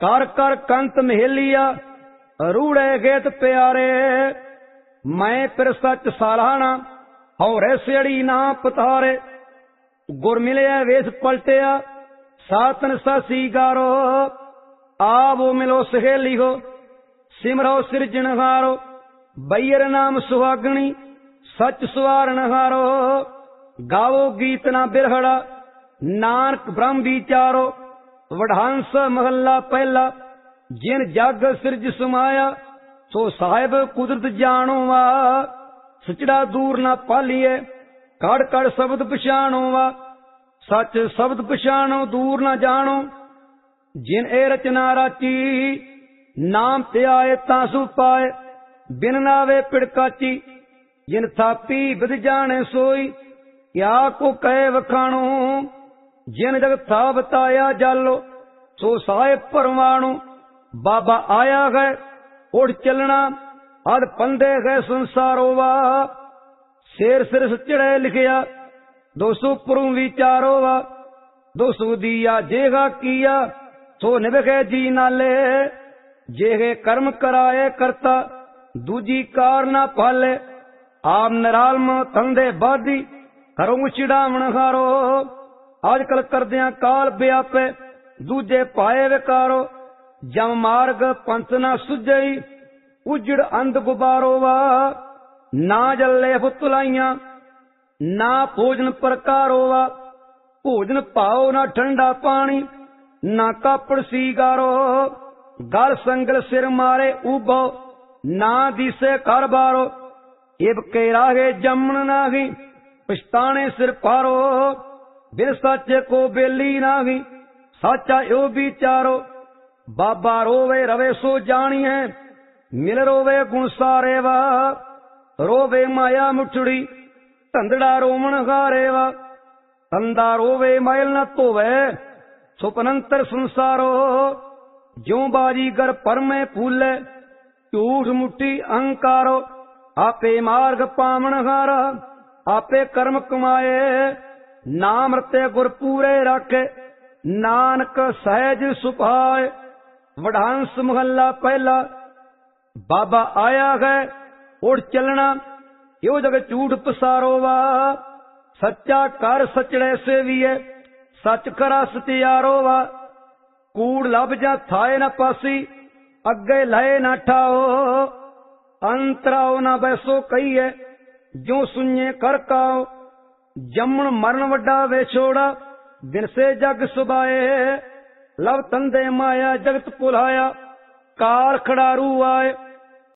कर कर कंत महेलिया रूड़े गेत प्यारे। मैं फिर सच सालाना हौरे सेड़ी ना पतारे। गुर मिलिया वेश पलटिया सातन सासी गारो। आवो मिलो सहेली हो सिमरो सिरजनहारो। बैयर नाम सुहागणी सच सुवारनहारो। गावो गीत ना बिरहड़ा नानक ब्रह्म विचारो। वढ़ांस महला पहला जिन जग सिरज समाया। सो साहिब कुदरत जानो वा सचड़ा दूर ना पालिए। कड़ कड़ शब्द पछाणो वा सच शब्द पछाणो दूर ना जानो। जिन ए रचना राची नाम ते आए तासु पाए। बिन नावे पिड़काची जिन थापी विद जाने सोई। क्या को कहे वखाणो जिन जग था बताया जालो। सो साहिब परवाणु बाबा आया है उड़ चलना अद पंदे गए संसारो वा। शेर सिर चढ़े लिखिया 200 पुरु विचारो वा। 200 दिया जेगा किया सो निभे जी नाले। जेगे कर्म कराए करता दूजी कार ना पाले। आप नरालम तंदे बादी करो चिड़ावण हारो। आजकल करदिया काल व्यापे दूजे पाए विकारो। जम मार्ग पंथ ना सुझई उजड़ अंध गुबारो वा। ना जल्ले फुतलाइया ना भोजन प्रकारो वा। भोजन पाओ ना ठंडा पानी ना कापड़ सीगारो। गल संगल सिर मारे उबो ना दिसे कारबारो। इब के रागे जमन नागी पछताने सिर पारो। बिन सच्चे को बेली नागी साचा यो विचारो। बाबा रोवे रवे सो जानिए मिल रोवे गुण सारे वा। रोवे माया मुठड़ी धंधड़ा रोमन हारे वा। धंधा रोवे मैल न धोवे सुपनंतर संसारो। ज्यों बाजीगर पर में फूले झूठ मुट्ठी अहंकारो। आपे मार्ग पावन हारा आपे कर्म कमाए। नाम रते गुर पूरे रखे नानक सहज सुभाए। वढ़ांस महला पहला बाबा आया है उड़ चलना यो जग झूठ पसारो वा। सच्चा कर सचड़े से भी है सच करा सत्यारो वा। कूड़ लब जा थाए न पासी अगे लहे न ठाओ। अंतराओ न बैसो कही है जो सुने कर काओ। जमन मरण वड्डा वे छोड़ा दिन से जग सुबाए। लव तंदे माया जगत पुलाया कार खड़ारू आए।